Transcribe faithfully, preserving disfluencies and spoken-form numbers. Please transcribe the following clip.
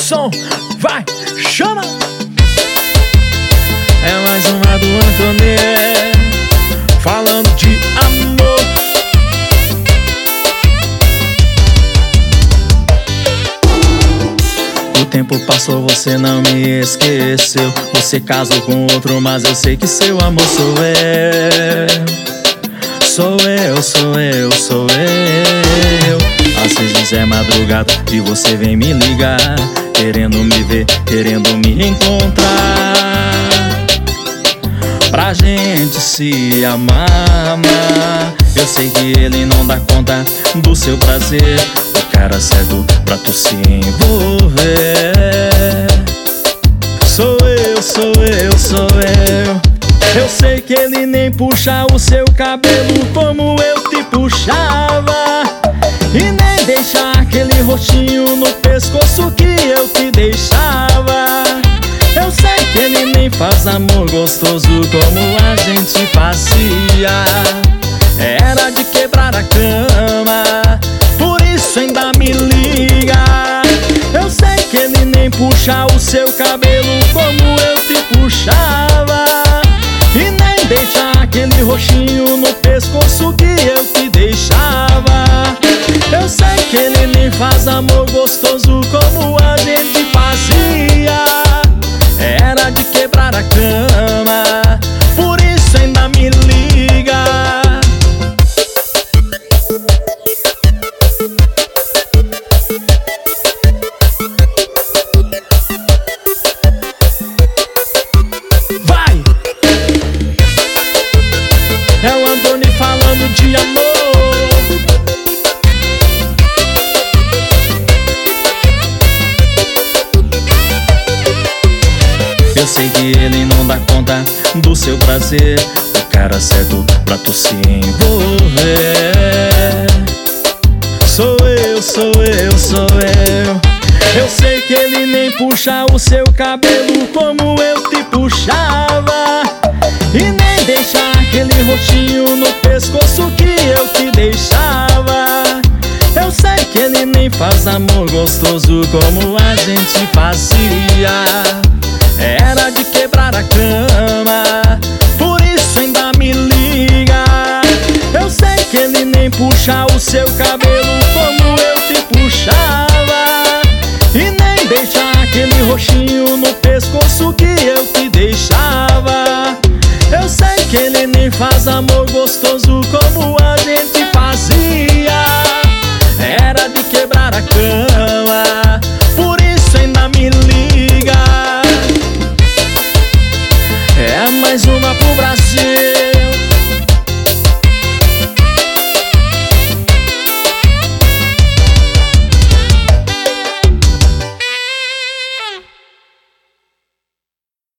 som, vai, chama! É mais uma do Antonê, falando de amor. O tempo passou, você não me esqueceu. Você casou com outro, mas eu sei que seu amor sou eu. Sou eu, sou eu, sou eu. Às vezes é madrugada e você vem me ligar, querendo me ver, querendo me encontrar, pra gente se amar, amar. Eu sei que ele não dá conta do seu prazer, o cara certo pra tu se envolver. Sou eu, sou eu, sou eu. Eu sei que ele nem puxa o seu cabelo como eu te puxava, e nem deixa aquele roxinho no pescoço que eu te deixava. Eu sei que ele nem faz amor gostoso como a gente fazia. Era de quebrar a cama, por isso ainda me liga. Eu sei que ele nem puxa o seu cabelo como eu te puxava, e nem deixa aquele roxinho no pescoço que eu te deixava. Eu sei que ele nem faz amor gostoso como a gente fazia. Era de quebrar a cama, por isso ainda me liga. Vai! É o Antônio falando de amor. Eu sei que ele não dá conta do seu prazer, o cara certo pra tu se envolver. Sou eu, sou eu, sou eu. Eu sei que ele nem puxa o seu cabelo como eu te puxava, e nem deixa aquele roxinho no pescoço que eu te deixava. Eu sei que ele nem faz amor gostoso como a gente fazia. Era de quebrar a cama, por isso ainda me liga. Eu sei que ele nem puxa o seu cabelo como eu te puxava, e nem deixa aquele roxinho no pescoço que eu te deixava. Eu sei que ele nem faz amor gostoso como a gente fazia. Era de quebrar a cama, por isso ainda me liga. É mais uma pro Brasil.